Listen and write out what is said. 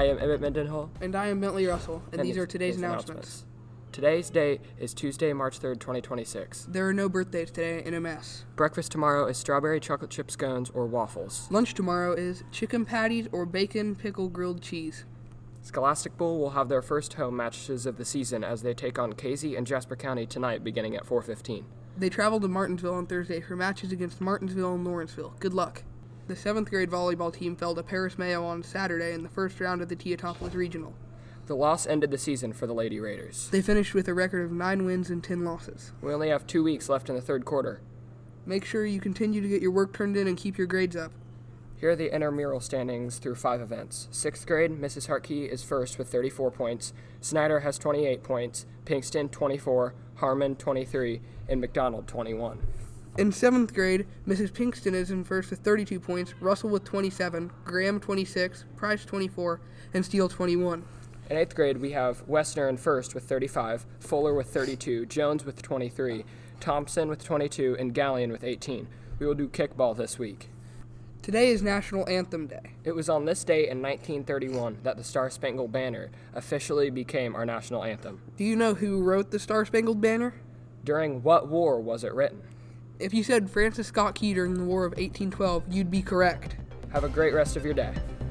am Emmett Mendenhall. And I am Bentley Russell, and these are today's announcements. Today's date is Tuesday, March 3rd, 2026. There are no birthdays today in MS. Breakfast tomorrow is strawberry chocolate chip scones or waffles. Lunch tomorrow is chicken patties or bacon pickle grilled cheese. Scholastic Bowl will have their first home matches of the season as they take on Casey and Jasper County tonight beginning at 4:15. They travel to Martinsville on Thursday for matches against Martinsville and Lawrenceville. Good luck. The 7th grade volleyball team fell to Paris Mayo on Saturday in the first round of the Teotopolis Regional. The loss ended the season for the Lady Raiders. They finished with a record of 9 wins and 10 losses. We only have 2 weeks left in the third quarter. Make sure you continue to get your work turned in and keep your grades up. Here are the intramural standings through 5 events. 6th grade, Mrs. Hartke is first with 34 points. Snyder has 28 points, Pinkston 24, Harmon 23, and McDonald 21. In 7th grade, Mrs. Pinkston is in first with 32 points, Russell with 27, Graham 26, Price 24, and Steele 21. In 8th grade, we have Westner in first with 35, Fuller with 32, Jones with 23, Thompson with 22, and Gallion with 18. We will do kickball this week. Today is National Anthem Day. It was on this date in 1931 that the Star-Spangled Banner officially became our national anthem. Do you know who wrote the Star-Spangled Banner? During what war was it written? If you said Francis Scott Key during the War of 1812, you'd be correct. Have a great rest of your day.